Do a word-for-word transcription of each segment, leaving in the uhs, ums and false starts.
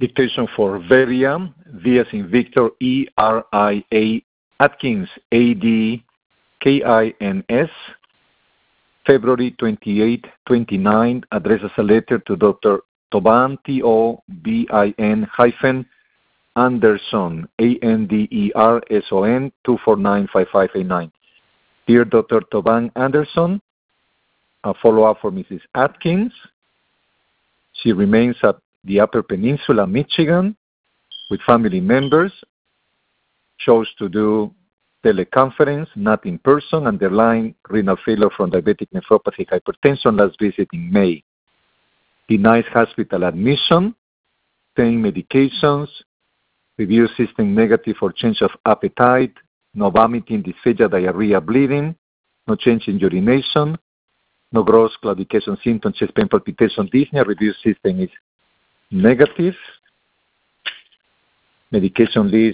Dictation for Veria, V as in Victor, E R I A, Atkins, A D K I N S, February twenty-eighth, twenty-nine, address as a letter to Doctor Tobin, T O B I N hyphen Anderson, A N D E R S O N, two four nine five five eight nine. Dear Doctor Tobin Anderson, a follow-up for Missus Atkins. She remains at the Upper Peninsula, Michigan, with family members. Chose to do teleconference, not in person, underlying renal failure from diabetic nephropathy hypertension, last visit in May. Denies hospital admission, taking medications, review system negative for change of appetite, no vomiting, dysphagia, diarrhea, bleeding, no change in urination, no gross claudication symptoms, chest pain, palpitation, dyspnea. Review system is negative. Medication list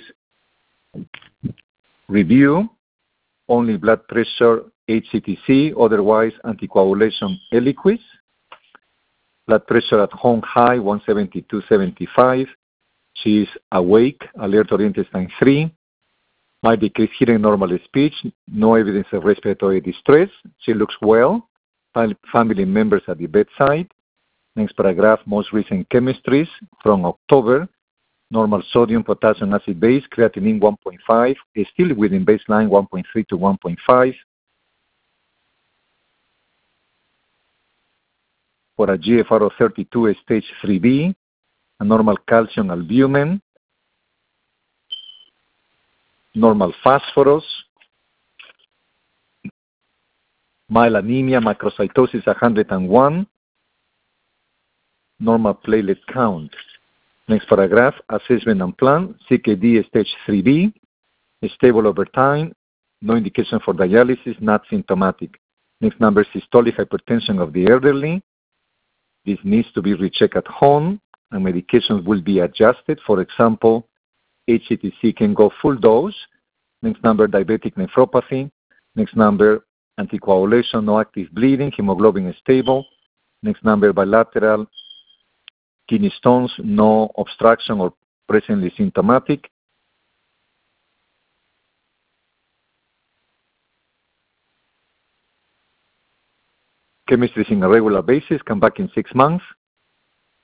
review, only blood pressure, H C T C, otherwise anticoagulation Eliquis. Blood pressure at home high, one seventy-two seventy-five. She is awake, alert oriented sign three. Might decrease hearing, normal speech, no evidence of respiratory distress. She looks well. Family members at the bedside. Next paragraph, most recent chemistries from October. Normal sodium, potassium, acid base, creatinine one point five, is still within baseline one point three to one point five. For a G F R of thirty-two, stage three B, a normal calcium albumin, normal phosphorus, mild anemia, macrocytosis one hundred one, normal platelet count. Next paragraph, assessment and plan, C K D stage three B, stable over time, no indication for dialysis, not symptomatic. Next number, systolic hypertension of the elderly. This needs to be rechecked at home, and medications will be adjusted. For example, H C T C can go full dose. Next number, diabetic nephropathy. Next number, anticoagulation, no active bleeding, hemoglobin is stable. Next number, bilateral kidney stones, no obstruction or presently symptomatic. Chemistry is in a regular basis, come back in six months.